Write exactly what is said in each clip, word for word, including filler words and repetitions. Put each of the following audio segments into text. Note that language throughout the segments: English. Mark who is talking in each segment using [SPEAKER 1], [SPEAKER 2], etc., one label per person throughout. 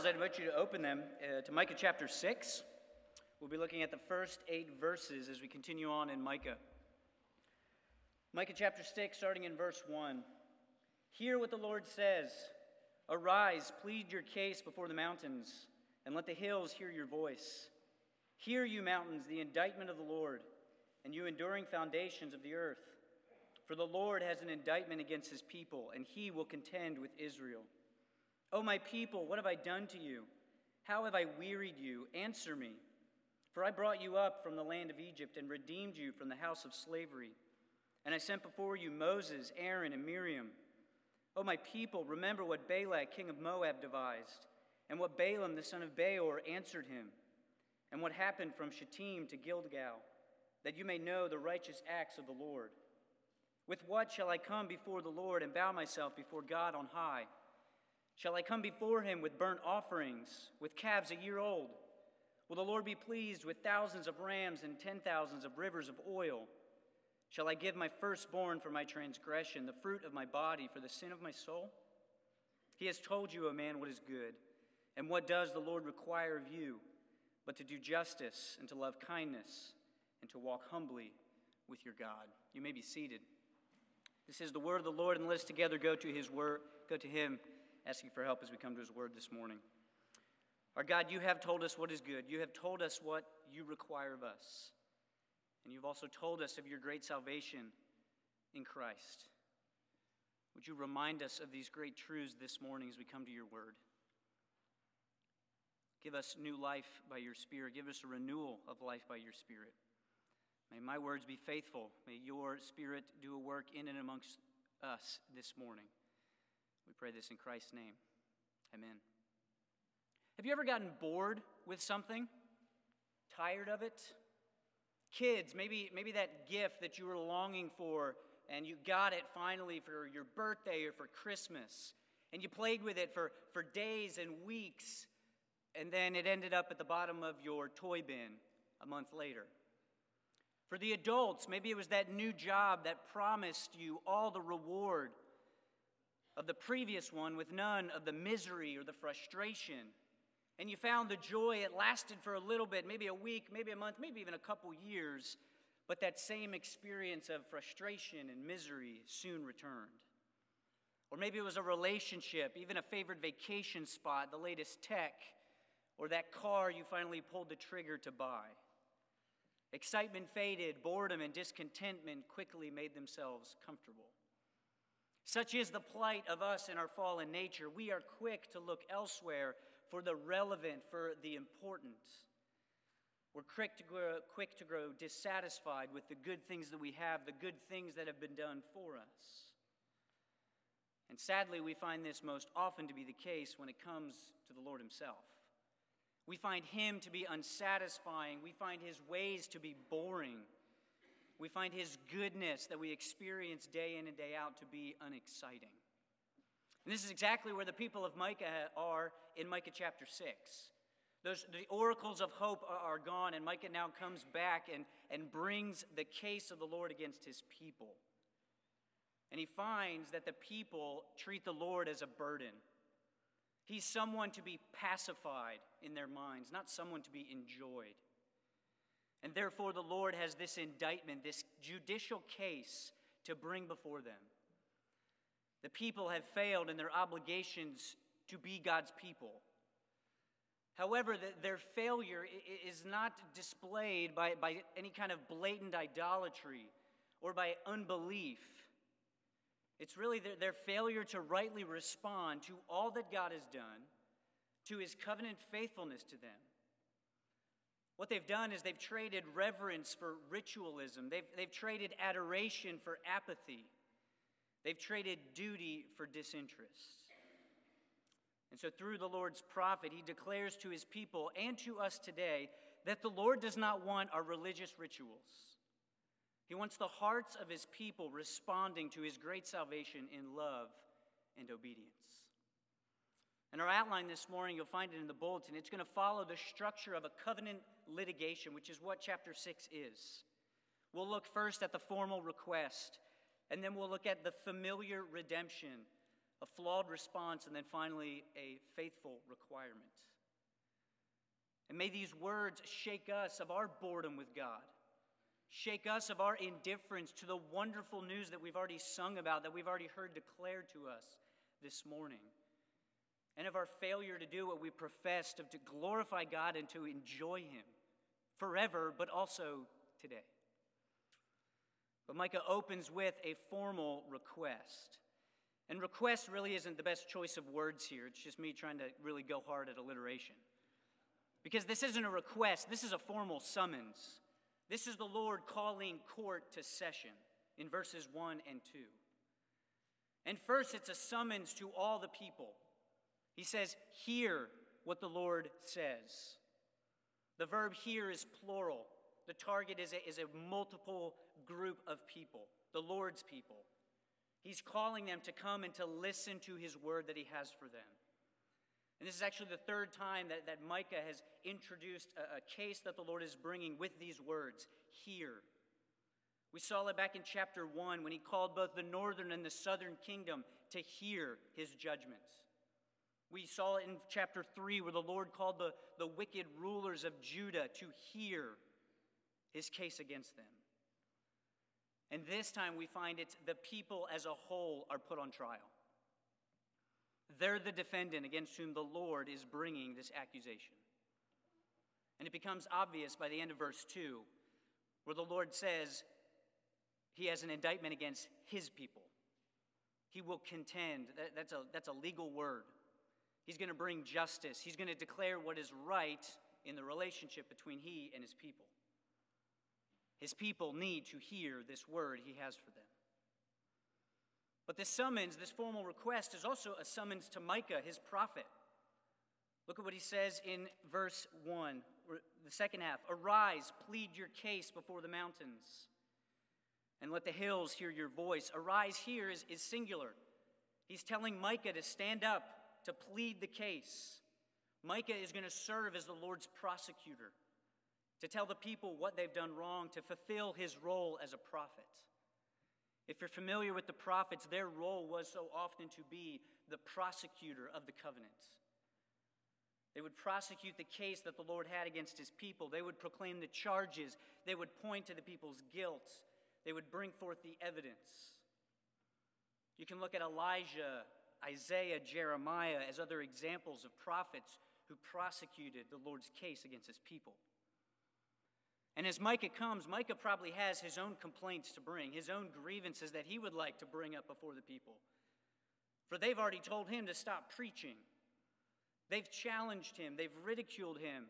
[SPEAKER 1] I invite you to open them uh, to Micah chapter six. We'll be looking at the first eight verses as we continue on in Micah. Micah chapter six, starting in verse one. Hear what the Lord says. Arise, plead your case before the mountains, and let the hills hear your voice. Hear, you mountains, the indictment of the Lord, and you enduring foundations of the earth. For the Lord has an indictment against his people, and he will contend with Israel. O my people, what have I done to you? How have I wearied you? Answer me. For I brought you up from the land of Egypt and redeemed you from the house of slavery. And I sent before you Moses, Aaron, and Miriam. O my people, remember what Balak, king of Moab, devised, and what Balaam, the son of Beor, answered him, and what happened from Shittim to Gilgal, that you may know the righteous acts of the Lord. With what shall I come before the Lord and bow myself before God on high? Shall I come before him with burnt offerings, with calves a year old? Will the Lord be pleased with thousands of rams and ten thousands of rivers of oil? Shall I give my firstborn for my transgression, the fruit of my body for the sin of my soul? He has told you, O man, what is good, and what does the Lord require of you, but to do justice and to love kindness and to walk humbly with your God. You may be seated. This is the word of the Lord, and let us together go to his word, go to him, asking for help as we come to his word this morning. Our God, you have told us what is good. You have told us what you require of us. And you've also told us of your great salvation in Christ. Would you remind us of these great truths this morning as we come to your word? Give us new life by your Spirit. Give us a renewal of life by your Spirit. May my words be faithful. May your Spirit do a work in and amongst us this morning. We pray this in Christ's name. Amen. Have you ever gotten bored with something? Tired of it? Kids, maybe, maybe that gift that you were longing for and you got it finally for your birthday or for Christmas, and you played with it for, for days and weeks, and then it ended up at the bottom of your toy bin a month later. For the adults, maybe it was that new job that promised you all the reward of the previous one with none of the misery or the frustration. And you found the joy, it lasted for a little bit, maybe a week, maybe a month, maybe even a couple years, but that same experience of frustration and misery soon returned. Or maybe it was a relationship, even a favorite vacation spot, the latest tech, or that car you finally pulled the trigger to buy. Excitement faded, boredom and discontentment quickly made themselves comfortable. Such is the plight of us in our fallen nature. We are quick to look elsewhere for the relevant, for the important. We're quick to grow, quick to grow dissatisfied with the good things that we have, the good things that have been done for us. And sadly, we find this most often to be the case when it comes to the Lord himself. We find him to be unsatisfying. We find his ways to be boring. We find his goodness that we experience day in and day out to be unexciting. And this is exactly where the people of Micah are in Micah chapter six. Those, the oracles of hope are, are gone, and Micah now comes back and, and brings the case of the Lord against his people. And he finds that the people treat the Lord as a burden. He's someone to be pacified in their minds, not someone to be enjoyed. And therefore the Lord has this indictment, this judicial case to bring before them. The people have failed in their obligations to be God's people. However, the, their failure is not displayed by, by any kind of blatant idolatry or by unbelief. It's really their, their failure to rightly respond to all that God has done, to his covenant faithfulness to them. What they've done is they've traded reverence for ritualism. They've, they've traded adoration for apathy. They've traded duty for disinterest. And so through the Lord's prophet, he declares to his people and to us today that the Lord does not want our religious rituals. He wants the hearts of his people responding to his great salvation in love and obedience. In our outline this morning, you'll find it in the bulletin. It's going to follow the structure of a covenant litigation, which is what chapter six is. We'll look first at the formal request, and then we'll look at the familiar redemption a flawed response, and then finally a faithful requirement. And may these words shake us of our boredom with God, shake us of our indifference to the wonderful news that we've already sung about, that we've already heard declared to us this morning, and of our failure to do what we professed, of to glorify God and to enjoy Him forever, but also today. But Micah opens with a formal request. And request really isn't the best choice of words here. It's just me trying to really go hard at alliteration. Because this isn't a request, this is a formal summons. This is the Lord calling court to session in verses one and two. And first, it's a summons to all the people. He says, hear what the Lord says. The verb hear is plural. The target is a, is a multiple group of people, the Lord's people. He's calling them to come and to listen to his word that he has for them. And this is actually the third time that, that Micah has introduced a, a case that the Lord is bringing with these words, hear. We saw it back in chapter one when he called both the northern and the southern kingdom to hear his judgments. We saw it in chapter three where the Lord called the, the wicked rulers of Judah to hear his case against them. And this time we find it's the people as a whole are put on trial. They're the defendant against whom the Lord is bringing this accusation. And it becomes obvious by the end of verse two, where the Lord says he has an indictment against his people. He will contend. That, that's, a, that's a legal word. He's going to bring justice. He's going to declare what is right in the relationship between he and his people. His people need to hear this word he has for them. But this summons, this formal request, is also a summons to Micah, his prophet. Look at what he says in verse one, the second half. Arise, plead your case before the mountains, and let the hills hear your voice. Arise here is, is singular. He's telling Micah to stand up, to plead the case. Micah is going to serve as the Lord's prosecutor, to tell the people what they've done wrong, to fulfill his role as a prophet. If you're familiar with the prophets, their role was so often to be the prosecutor of the covenant. They would prosecute the case that the Lord had against his people. They would proclaim the charges. They would point to the people's guilt. They would bring forth the evidence. You can look at Elijah, Isaiah, Jeremiah as other examples of prophets who prosecuted the Lord's case against his people. And as Micah comes, Micah probably has his own complaints to bring, his own grievances that he would like to bring up before the people. For they've already told him to stop preaching. They've challenged him. They've ridiculed him.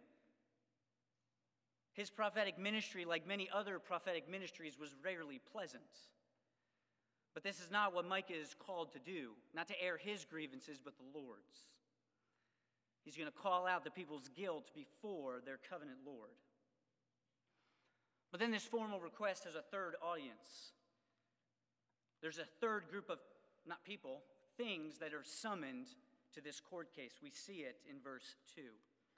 [SPEAKER 1] His prophetic ministry, like many other prophetic ministries, was rarely pleasant. But this is not what Micah is called to do, not to air his grievances, but the Lord's. He's going to call out the people's guilt before their covenant Lord. But then this formal request has a third audience. There's a third group of, not people, things that are summoned to this court case. We see it in verse two.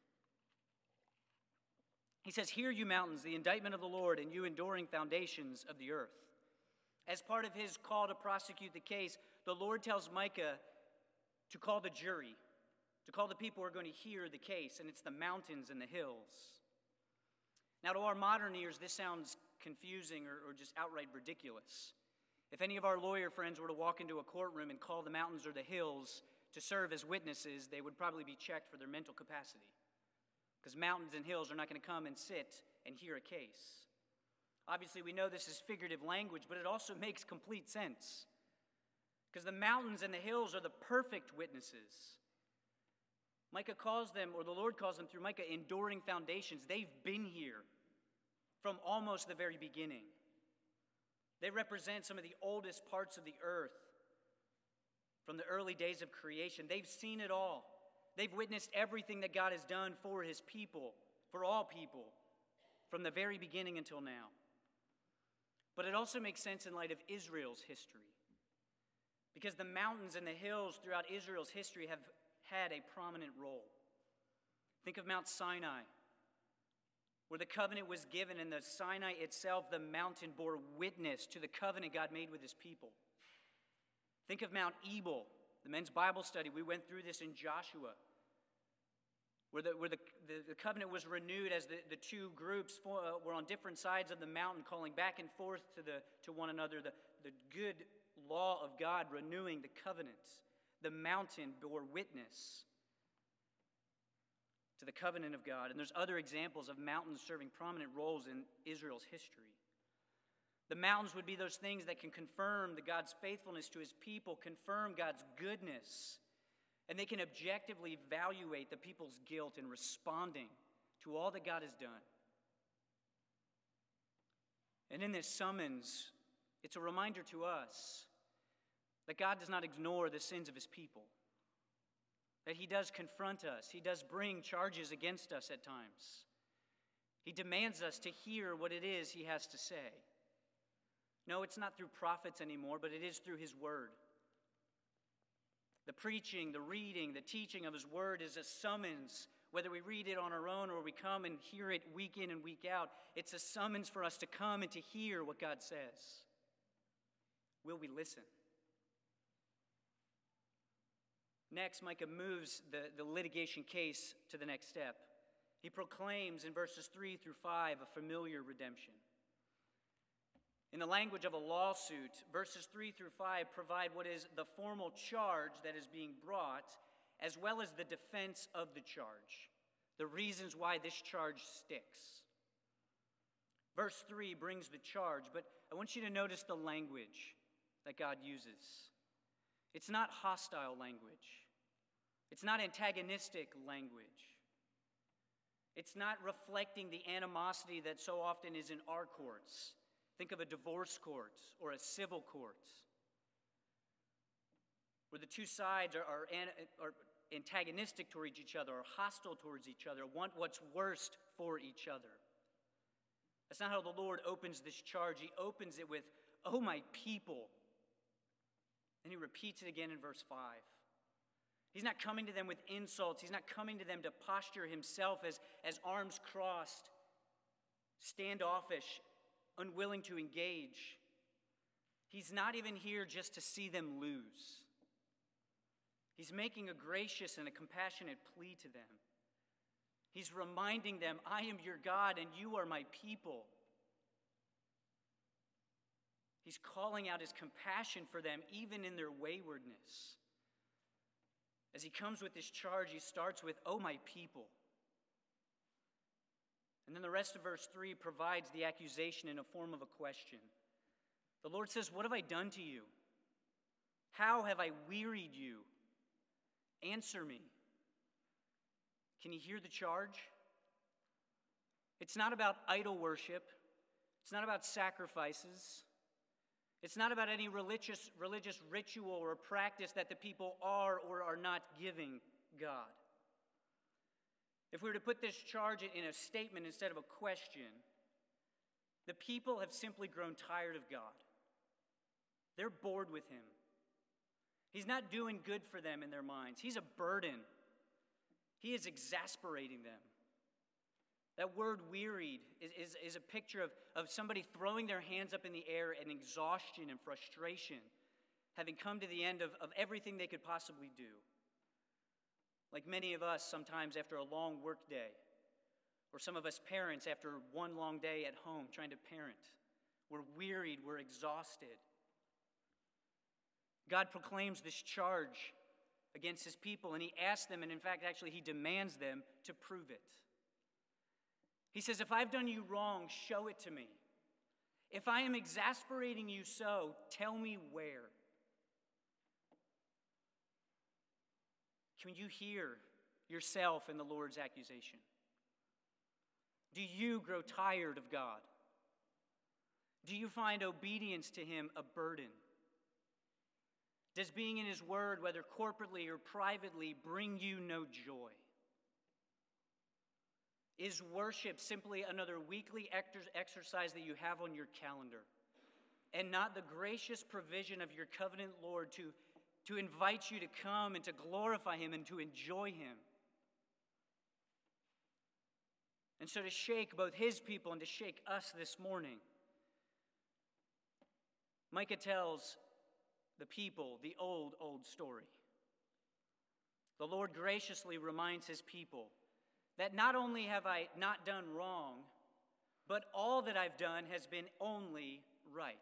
[SPEAKER 1] He says, hear you mountains, the indictment of the Lord, and you enduring foundations of the earth. As part of his call to prosecute the case, the Lord tells Micah to call the jury, to call the people who are going to hear the case, and it's the mountains and the hills. Now, to our modern ears, this sounds confusing or, or just outright ridiculous. If any of our lawyer friends were to walk into a courtroom and call the mountains or the hills to serve as witnesses, they would probably be checked for their mental capacity. Because mountains and hills are not going to come and sit and hear a case. Obviously, we know this is figurative language, but it also makes complete sense. Because the mountains and the hills are the perfect witnesses. Micah calls them, or the Lord calls them through Micah, enduring foundations. They've been here from almost the very beginning. They represent some of the oldest parts of the earth from the early days of creation. They've seen it all. They've witnessed everything that God has done for his people, for all people, from the very beginning until now. But it also makes sense in light of Israel's history. Because the mountains and the hills throughout Israel's history have had a prominent role. Think of Mount Sinai, where the covenant was given, and the Sinai itself, the mountain, bore witness to the covenant God made with his people. Think of Mount Ebal, The men's Bible study, we went through this in Joshua, where the, where the, the, the covenant was renewed as the, the two groups for, uh, were on different sides of the mountain, calling back and forth to, the, to one another, the, the good law of God, renewing the covenants. The mountain bore witness to the covenant of God. And there's other examples of mountains serving prominent roles in Israel's history. The mountains would be those things that can confirm the God's faithfulness to his people, confirm God's goodness, and they can objectively evaluate the people's guilt in responding to all that God has done. And in this summons, it's a reminder to us that God does not ignore the sins of his people, that he does confront us. He does bring charges against us at times. He demands us to hear what it is he has to say. No, it's not through prophets anymore, but it is through his word. The preaching, the reading, the teaching of his word is a summons, whether we read it on our own or we come and hear it week in and week out. It's a summons for us to come and to hear what God says. Will we listen? Next, Micah moves the, the litigation case to the next step. He proclaims in verses three through five a familiar redemption. In the language of a lawsuit, verses three through five provide what is the formal charge that is being brought, as well as the defense of the charge, the reasons why this charge sticks. Verse three brings the charge, but I want you to notice the language that God uses. It's not hostile language. It's not antagonistic language. It's not reflecting the animosity that so often is in our courts. Think of a divorce court or a civil court, where the two sides are, are, are antagonistic towards each other, or hostile towards each other, want what's worst for each other. That's not how the Lord opens this charge. He opens it with, "Oh, my people." And he repeats it again in verse five. He's not coming to them with insults. He's not coming to them to posture himself as, as arms crossed, standoffish, unwilling to engage. He's not even here just to see them lose. He's making a gracious and a compassionate plea to them. He's reminding them, "I am your God and you are my people." He's calling out his compassion for them even in their waywardness. As he comes with this charge, he starts with, "Oh, my people." And then the rest of verse three provides the accusation in a form of a question. The Lord says, "What have I done to you? How have I wearied you? Answer me." Can you hear the charge? It's not about idol worship. It's not about sacrifices. It's not about any religious, religious ritual or practice that the people are or are not giving God. If we were to put this charge in a statement instead of a question, the people have simply grown tired of God. They're bored with him. He's not doing good for them in their minds. He's a burden. He is exasperating them. That word wearied is, is, is a picture of, of somebody throwing their hands up in the air in exhaustion and frustration, having come to the end of, of everything they could possibly do. Like many of us sometimes after a long work day, or some of us parents after one long day at home trying to parent. We're wearied, we're exhausted. God proclaims this charge against his people, and he asks them, and in fact, actually, he demands them to prove it. He says, "If I've done you wrong, show it to me. If I am exasperating you so, tell me where." Can you hear yourself in the Lord's accusation? Do you grow tired of God? Do you find obedience to him a burden? Does being in his word, whether corporately or privately, bring you no joy? Is worship simply another weekly exercise that you have on your calendar, and not the gracious provision of your covenant Lord to, to invite you to come and to glorify him and to enjoy him? And so to shake both his people and to shake us this morning, Micah tells the people the old, old story. The Lord graciously reminds his people that not only have I not done wrong, but all that I've done has been only right.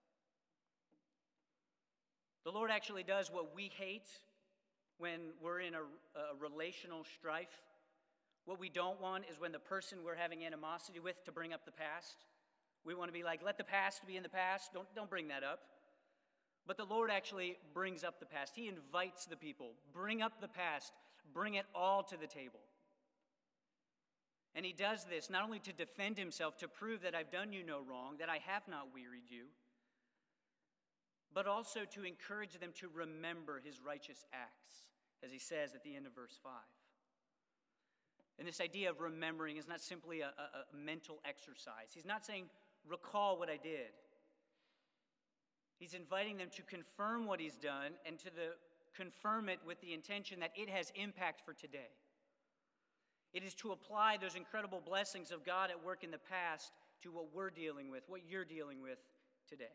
[SPEAKER 1] The Lord actually does what we hate when we're in a, a relational strife. What we don't want is when the person we're having animosity with to bring up the past. We want to be like, let the past be in the past. Don't, don't bring that up. But the Lord actually brings up the past. He invites the people, bring up the past, bring it all to the table. And he does this not only to defend himself, to prove that I've done you no wrong, that I have not wearied you, but also to encourage them to remember his righteous acts, as he says at the end of verse five. And this idea of remembering is not simply a, a, a mental exercise. He's not saying, recall what I did. He's inviting them to confirm what he's done and to the, confirm it with the intention that it has impact for today. It is to apply those incredible blessings of God at work in the past to what we're dealing with, what you're dealing with today.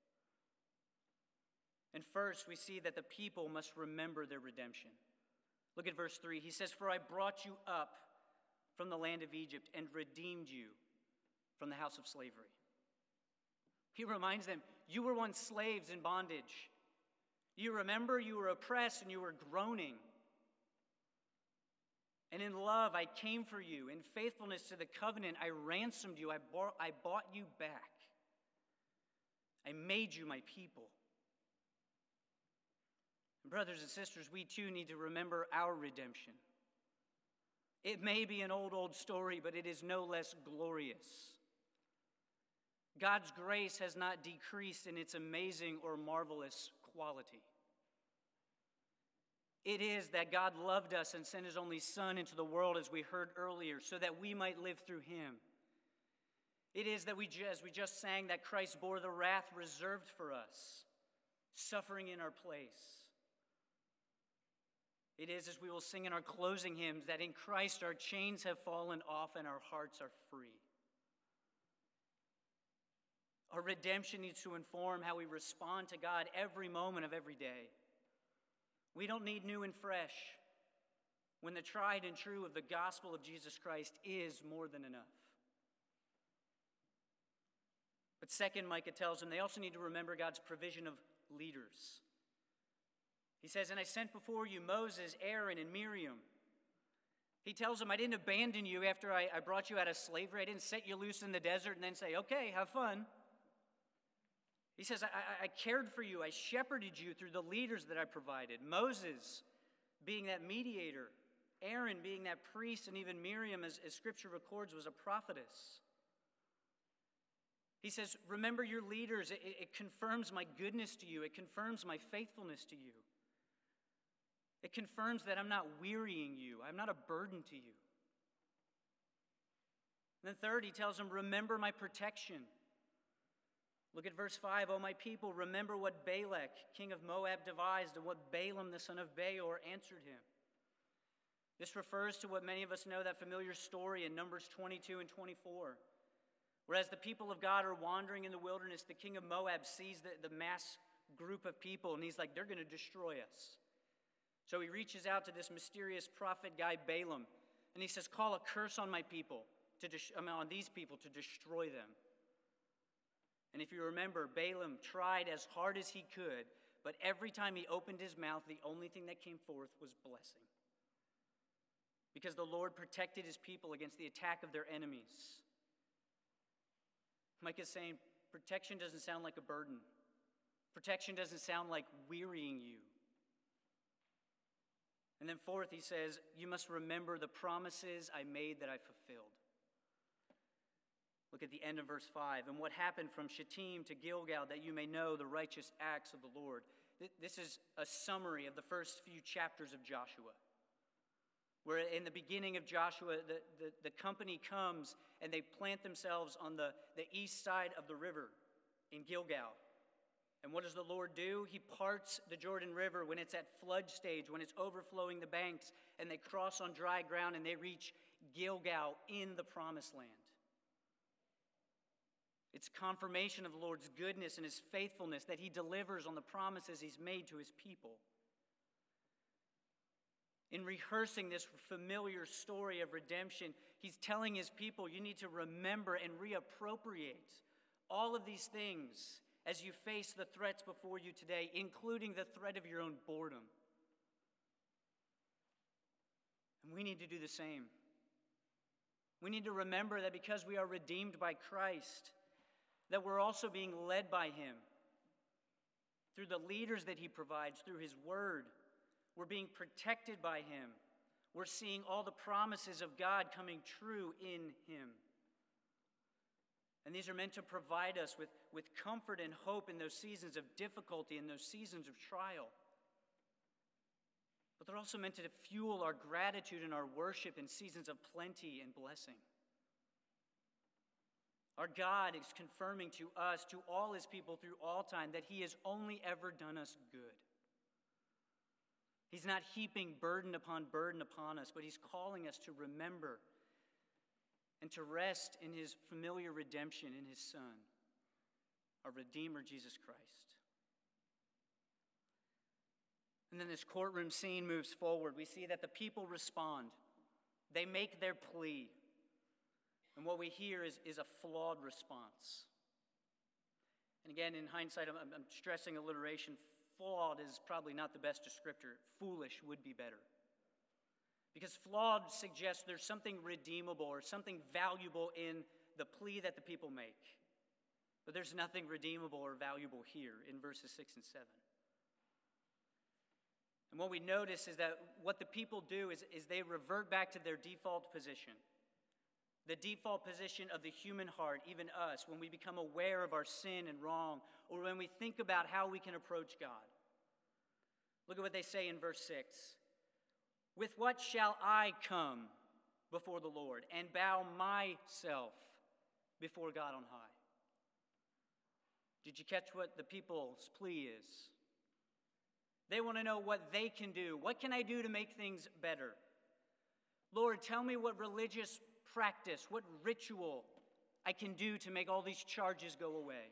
[SPEAKER 1] And first, we see that the people must remember their redemption. Look at verse three. He says, "For I brought you up from the land of Egypt and redeemed you from the house of slavery." He reminds them, you were once slaves in bondage. You remember you were oppressed and you were groaning. And in love I came for you. In faithfulness to the covenant I ransomed you. I bought, I bought you back. I made you my people. Brothers and sisters, we too need to remember our redemption. It may be an old, old story, but it is no less glorious. God's grace has not decreased in its amazing or marvelous quality. It is that God loved us and sent his only Son into the world, as we heard earlier, so that we might live through him. It is that we, as we just sang, that Christ bore the wrath reserved for us, suffering in our place. It is, as we will sing in our closing hymns, that in Christ our chains have fallen off and our hearts are free. Our redemption needs to inform how we respond to God every moment of every day. We don't need new and fresh when the tried and true of the gospel of Jesus Christ is more than enough. But second, Micah tells them they also need to remember God's provision of leaders. He says, "And I sent before you Moses, Aaron, and Miriam." He tells them, I didn't abandon you after I, I brought you out of slavery. I didn't set you loose in the desert and then say, okay, have fun. He says, I, I cared for you. I shepherded you through the leaders that I provided. Moses being that mediator, Aaron being that priest, and even Miriam, as, as Scripture records, was a prophetess. He says, remember your leaders. It, it confirms my goodness to you. It confirms my faithfulness to you. It confirms that I'm not wearying you. I'm not a burden to you. And then third, he tells them, remember my protection. Look at verse five. "O my people, remember what Balak, king of Moab, devised, and what Balaam, the son of Beor, answered him." This refers to what many of us know, that familiar story in Numbers twenty-two and twenty-four. Whereas the people of God are wandering in the wilderness, the king of Moab sees the, the mass group of people, and he's like, they're going to destroy us. So he reaches out to this mysterious prophet guy, Balaam, and he says, call a curse on my people, to de- I mean, on these people, to destroy them. And if you remember, Balaam tried as hard as he could, but every time he opened his mouth, the only thing that came forth was blessing. Because the Lord protected his people against the attack of their enemies. Micah is saying, protection doesn't sound like a burden. Protection doesn't sound like wearying you. And then fourth, he says, you must remember the promises I made that I fulfilled. Look at the end of verse five. "And what happened from Shittim to Gilgal, that you may know the righteous acts of the Lord." This is a summary of the first few chapters of Joshua, where in the beginning of Joshua, the, the, the company comes and they plant themselves on the, the east side of the river in Gilgal. And what does the Lord do? He parts the Jordan River when it's at flood stage, when it's overflowing the banks, and they cross on dry ground and they reach Gilgal in the promised land. It's confirmation of the Lord's goodness and his faithfulness that he delivers on the promises he's made to his people. In rehearsing this familiar story of redemption, he's telling his people, you need to remember and reappropriate all of these things as you face the threats before you today, including the threat of your own boredom. And we need to do the same. We need to remember that because we are redeemed by Christ, that we're also being led by him through the leaders that he provides, through his word. We're being protected by him. We're seeing all the promises of God coming true in him. And these are meant to provide us with, with comfort and hope in those seasons of difficulty, in those seasons of trial. But they're also meant to fuel our gratitude and our worship in seasons of plenty and blessing. Our God is confirming to us, to all his people through all time, that he has only ever done us good. He's not heaping burden upon burden upon us, but he's calling us to remember and to rest in his familiar redemption in his Son, our Redeemer, Jesus Christ. And then this courtroom scene moves forward. We see that the people respond. They make their plea. And what we hear is, is a flawed response. And again, in hindsight, I'm, I'm stressing alliteration. Flawed is probably not the best descriptor. Foolish would be better. Because flawed suggests there's something redeemable or something valuable in the plea that the people make. But there's nothing redeemable or valuable here in verses six and seven. And what we notice is that what the people do is, is they revert back to their default position. The default position of the human heart, even us, when we become aware of our sin and wrong, or when we think about how we can approach God. Look at what they say in verse six. With what shall I come before the Lord and bow myself before God on high? Did you catch what the people's plea is? They want to know what they can do. What can I do to make things better? Lord, tell me what religious practice, what ritual I can do to make all these charges go away.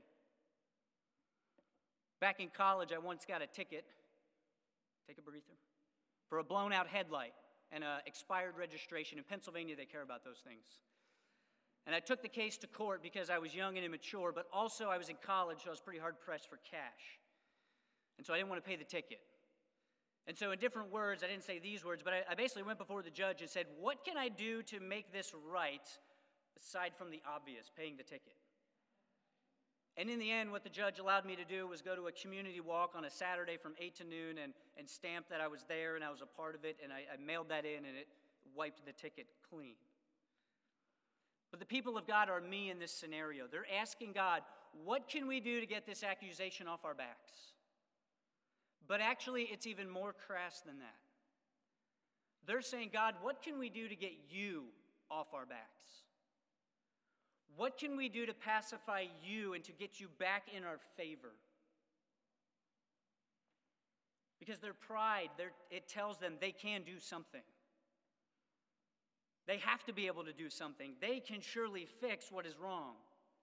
[SPEAKER 1] Back in college, I once got a ticket, take a breather, for a blown out headlight and an expired registration. In Pennsylvania, they care about those things. And I took the case to court because I was young and immature, but also I was in college, so I was pretty hard pressed for cash. And so I didn't want to pay the ticket. And so in different words, I didn't say these words, but I, I basically went before the judge and said, what can I do to make this right aside from the obvious, paying the ticket? And in the end, what the judge allowed me to do was go to a community walk on a Saturday from eight to noon and, and stamp that I was there and I was a part of it, and I, I mailed that in and it wiped the ticket clean. But the people of God are me in this scenario. They're asking God, what can we do to get this accusation off our backs? But actually, it's even more crass than that. They're saying, God, what can we do to get you off our backs? What can we do to pacify you and to get you back in our favor? Because their pride, their, it tells them they can do something. They have to be able to do something. They can surely fix what is wrong.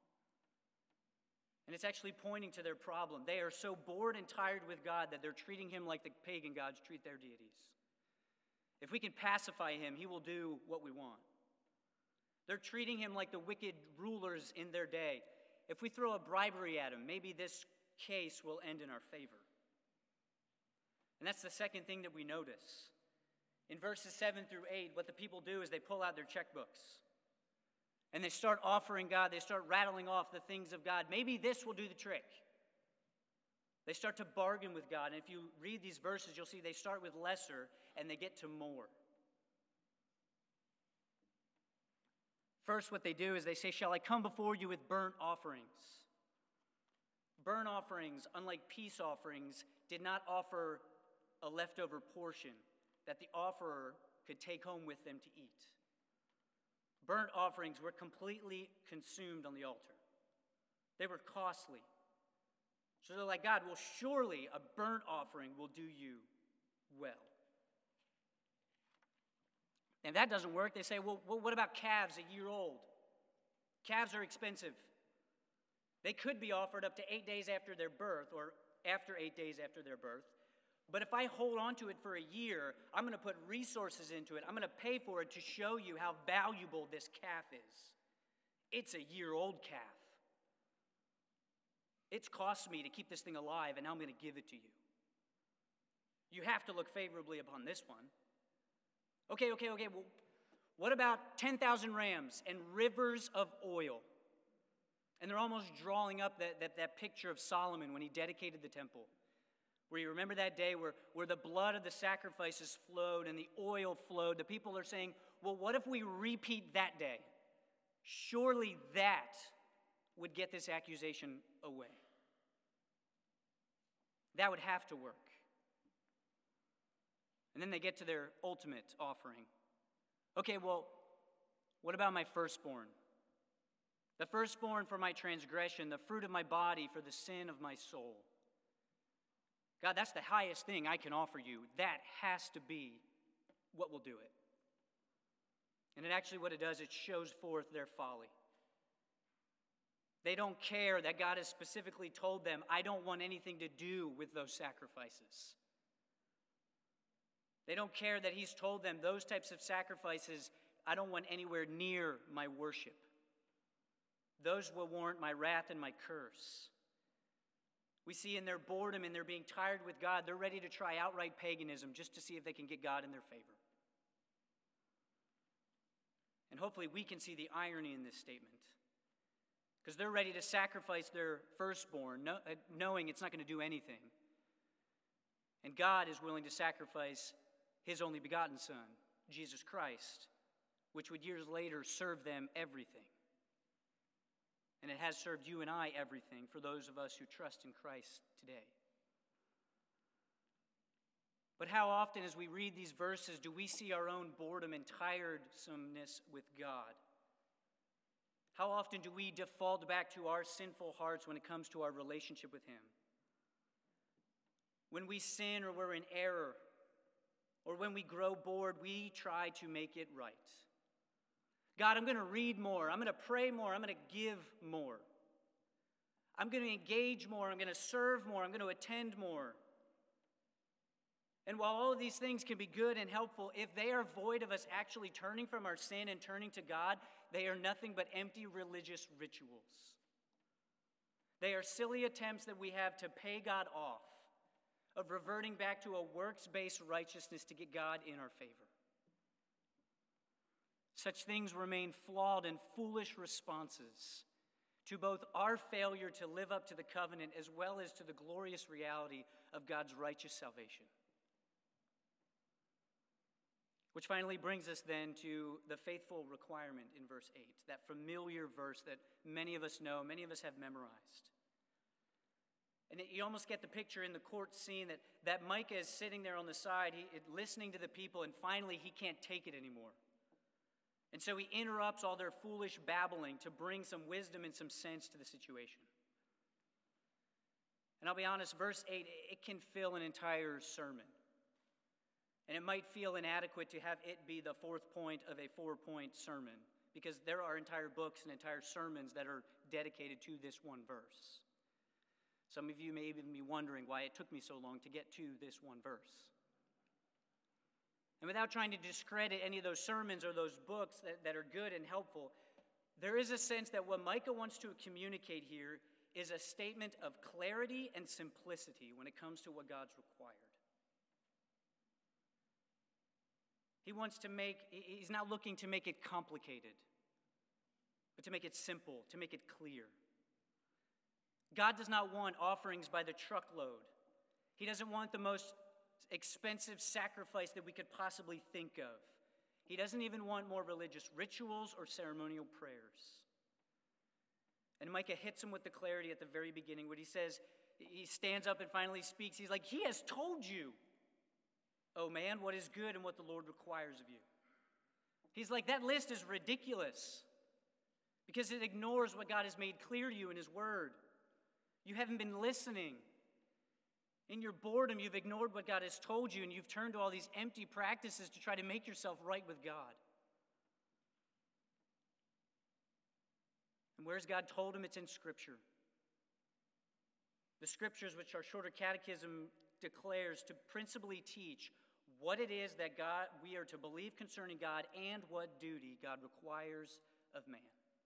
[SPEAKER 1] And it's actually pointing to their problem. They are so bored and tired with God that they're treating him like the pagan gods treat their deities. If we can pacify him, he will do what we want. They're treating him like the wicked rulers in their day. If we throw a bribery at him, maybe this case will end in our favor. And that's the second thing that we notice. In verses seven through eight, what the people do is they pull out their checkbooks. And they start offering God, they start rattling off the things of God. Maybe this will do the trick. They start to bargain with God. And if you read these verses, you'll see they start with lesser and they get to more. First, what they do is they say, shall I come before you with burnt offerings? Burnt offerings, unlike peace offerings, did not offer a leftover portion that the offerer could take home with them to eat. Burnt offerings were completely consumed on the altar. They were costly. So they're like, God, well, surely a burnt offering will do you well. And if that doesn't work, they say, well, what about calves a year old? Calves are expensive. They could be offered up to eight days after their birth or after eight days after their birth. But if I hold on to it for a year, I'm going to put resources into it. I'm going to pay for it to show you how valuable this calf is. It's a year-old calf. It's cost me to keep this thing alive, and now I'm going to give it to you. You have to look favorably upon this one. Okay, okay, okay. Well, what about ten thousand rams and rivers of oil? And they're almost drawing up that, that, that picture of Solomon when he dedicated the temple. Where you remember that day where, where the blood of the sacrifices flowed and the oil flowed. The people are saying, well, what if we repeat that day? Surely that would get this accusation away. That would have to work. And then they get to their ultimate offering. Okay, well, what about my firstborn? The firstborn for my transgression, the fruit of my body for the sin of my soul. God, that's the highest thing I can offer you. That has to be what will do it. And it actually, what it does, it shows forth their folly. They don't care that God has specifically told them, I don't want anything to do with those sacrifices. They don't care that he's told them those types of sacrifices, I don't want anywhere near my worship. Those will warrant my wrath and my curse. We see in their boredom and their being tired with God, they're ready to try outright paganism just to see if they can get God in their favor. And hopefully we can see the irony in this statement. Because they're ready to sacrifice their firstborn, knowing it's not going to do anything. And God is willing to sacrifice his only begotten Son, Jesus Christ, which would years later serve them everything. And it has served you and I everything for those of us who trust in Christ today. But how often as we read these verses do we see our own boredom and tiresomeness with God? How often do we default back to our sinful hearts when it comes to our relationship with him? When we sin or we're in error, or when we grow bored, we try to make it right. God, I'm going to read more. I'm going to pray more. I'm going to give more. I'm going to engage more. I'm going to serve more. I'm going to attend more. And while all of these things can be good and helpful, if they are void of us actually turning from our sin and turning to God, they are nothing but empty religious rituals. They are silly attempts that we have to pay God off, of reverting back to a works-based righteousness to get God in our favor. Such things remain flawed and foolish responses to both our failure to live up to the covenant as well as to the glorious reality of God's righteous salvation. Which finally brings us then to the faithful requirement in verse eight, that familiar verse that many of us know, many of us have memorized. And it, you almost get the picture in the court scene that, that Micah is sitting there on the side, he, listening to the people, and finally he can't take it anymore. And so he interrupts all their foolish babbling to bring some wisdom and some sense to the situation. And I'll be honest, verse eight, it can fill an entire sermon. And it might feel inadequate to have it be the fourth point of a four-point sermon, because there are entire books and entire sermons that are dedicated to this one verse. Some of you may even be wondering why it took me so long to get to this one verse. And without trying to discredit any of those sermons or those books that, that are good and helpful, there is a sense that what Micah wants to communicate here is a statement of clarity and simplicity when it comes to what God's required. He wants to make, he's not looking to make it complicated, but to make it simple, to make it clear. God does not want offerings by the truckload. He doesn't want the most expensive sacrifice that we could possibly think of. He doesn't even want more religious rituals or ceremonial prayers. And Micah hits him with the clarity at the very beginning when he says, he stands up and finally speaks. He's like, he has told you, oh man, what is good and what the Lord requires of you. He's like, that list is ridiculous because it ignores what God has made clear to you in his word. You haven't been listening. In your boredom, you've ignored what God has told you, and you've turned to all these empty practices to try to make yourself right with God. And where's God told him? It's in Scripture. The Scriptures, which our shorter catechism declares to principally teach what it is that God we are to believe concerning God and what duty God requires of man.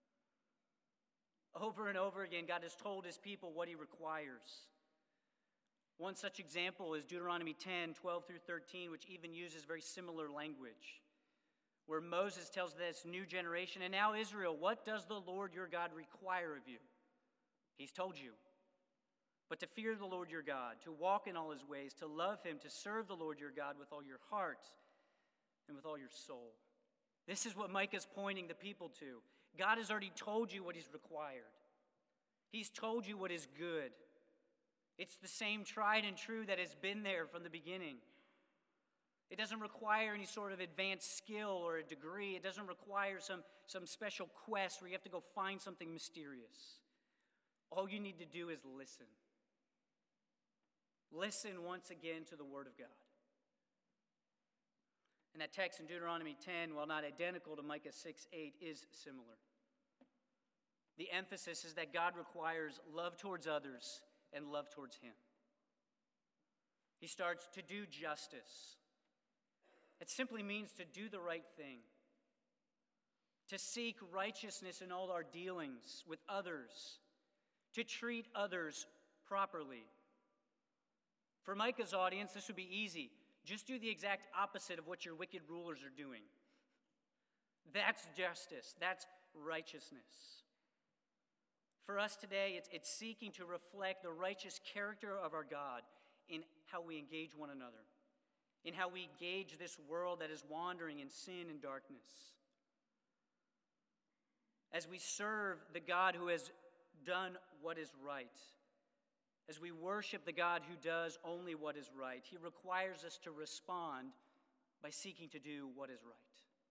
[SPEAKER 1] Over and over again, God has told his people what he requires. One such example is Deuteronomy ten, twelve through thirteen, which even uses very similar language, where Moses tells this new generation, "And now Israel, what does the Lord your God require of you? He's told you. But to fear the Lord your God, to walk in all his ways, to love him, to serve the Lord your God with all your heart and with all your soul." This is what Micah's pointing the people to. God has already told you what he's required. He's told you what is good. It's the same tried and true that has been there from the beginning. It doesn't require any sort of advanced skill or a degree. It doesn't require some, some special quest where you have to go find something mysterious. All you need to do is listen. Listen once again to the Word of God. And that text in Deuteronomy ten, while not identical to Micah six eight, is similar. The emphasis is that God requires love towards others and love towards him. He starts to do justice. It simply means to do the right thing, to seek righteousness in all our dealings with others, to treat others properly. For Micah's audience, this would be easy. Just do the exact opposite of what your wicked rulers are doing. That's justice. That's righteousness. For us today, it's, it's seeking to reflect the righteous character of our God in how we engage one another, in how we engage this world that is wandering in sin and darkness. As we serve the God who has done what is right, as we worship the God who does only what is right, he requires us to respond by seeking to do what is right.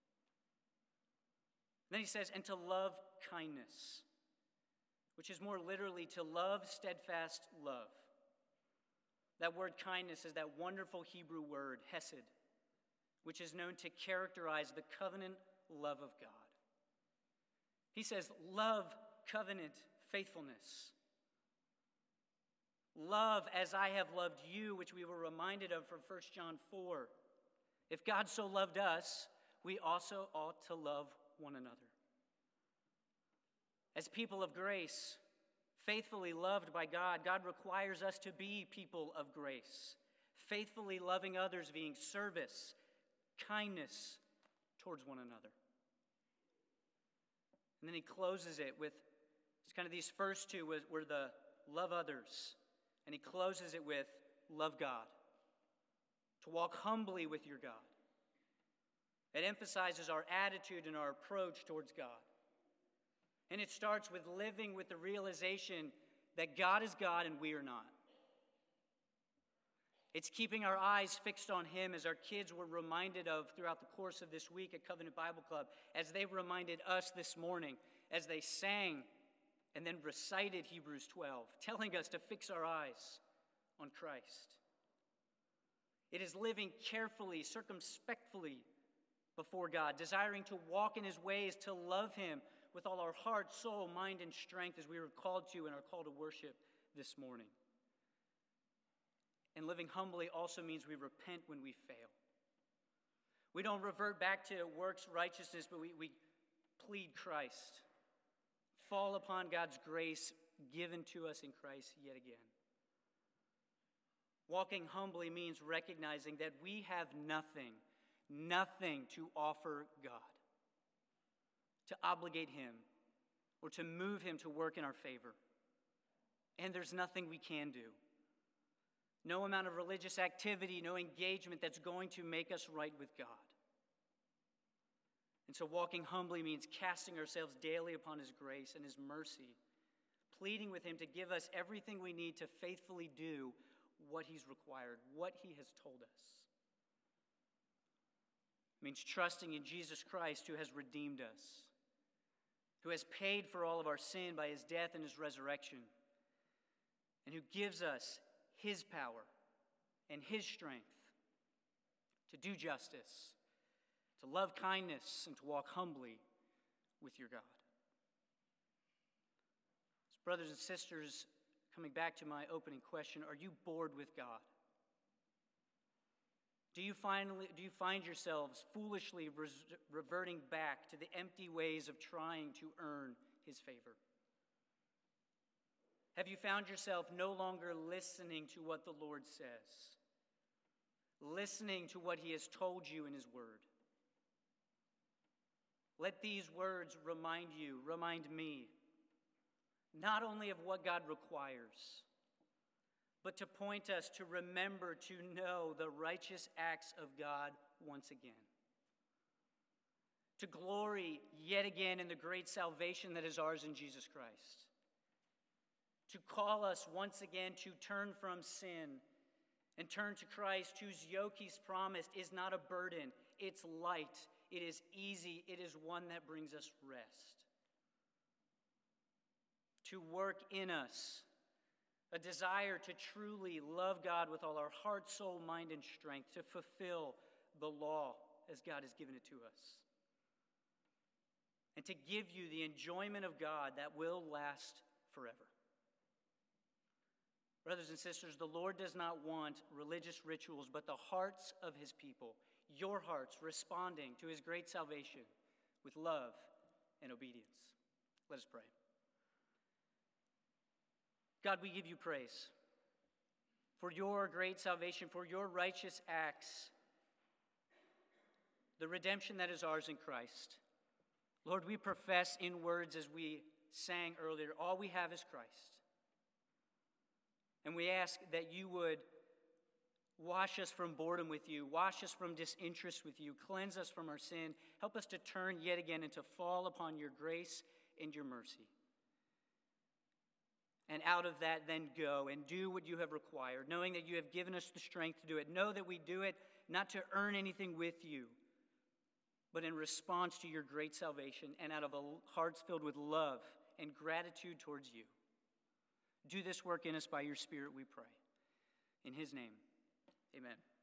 [SPEAKER 1] Then he says, and to love kindness, which is more literally to love steadfast love. That word kindness is that wonderful Hebrew word, hesed, which is known to characterize the covenant love of God. He says, love covenant faithfulness. Love as I have loved you, which we were reminded of from First John four. If God so loved us, we also ought to love one another. As people of grace, faithfully loved by God, God requires us to be people of grace, faithfully loving others, being service, kindness towards one another. And then he closes it with, it's kind of these first two were the love others, and he closes it with love God, to walk humbly with your God. It emphasizes our attitude and our approach towards God. And it starts with living with the realization that God is God and we are not. It's keeping our eyes fixed on him, as our kids were reminded of throughout the course of this week at Covenant Bible Club, as they reminded us this morning, as they sang and then recited Hebrews twelve, telling us to fix our eyes on Christ. It is living carefully, circumspectly before God, desiring to walk in his ways, to love him with all our heart, soul, mind, and strength, as we were called to in our call to worship this morning. And living humbly also means we repent when we fail. We don't revert back to works righteousness, but we, we plead Christ. Fall upon God's grace given to us in Christ yet again. Walking humbly means recognizing that we have nothing, nothing to offer God, to obligate him, or to move him to work in our favor. And there's nothing we can do. No amount of religious activity, no engagement that's going to make us right with God. And so walking humbly means casting ourselves daily upon his grace and his mercy, pleading with him to give us everything we need to faithfully do what he's required, what he has told us. It means trusting in Jesus Christ, who has redeemed us, who has paid for all of our sin by his death and his resurrection, and who gives us his power and his strength to do justice, to love kindness, and to walk humbly with your God. So brothers and sisters, coming back to my opening question, are you bored with God? Do you finally do you find yourselves foolishly res- reverting back to the empty ways of trying to earn his favor? Have you found yourself no longer listening to what the Lord says, listening to what he has told you in his word? Let these words remind you, remind me, not only of what God requires, but to point us to remember to know the righteous acts of God once again. To glory yet again in the great salvation that is ours in Jesus Christ. To call us once again to turn from sin and turn to Christ, whose yoke he's promised is not a burden, it's light, it is easy, it is one that brings us rest. To work in us a desire to truly love God with all our heart, soul, mind, and strength, to fulfill the law as God has given it to us, and to give you the enjoyment of God that will last forever. Brothers and sisters, the Lord does not want religious rituals, but the hearts of his people, your hearts responding to his great salvation with love and obedience. Let us pray. God, we give you praise for your great salvation, for your righteous acts, the redemption that is ours in Christ. Lord, we profess in words as we sang earlier, all we have is Christ. And we ask that you would wash us from boredom with you, wash us from disinterest with you, cleanse us from our sin, help us to turn yet again and to fall upon your grace and your mercy. And out of that, then go and do what you have required, knowing that you have given us the strength to do it. Know that we do it not to earn anything with you, but in response to your great salvation and out of a hearts filled with love and gratitude towards you. Do this work in us by your Spirit, we pray. In his name, amen.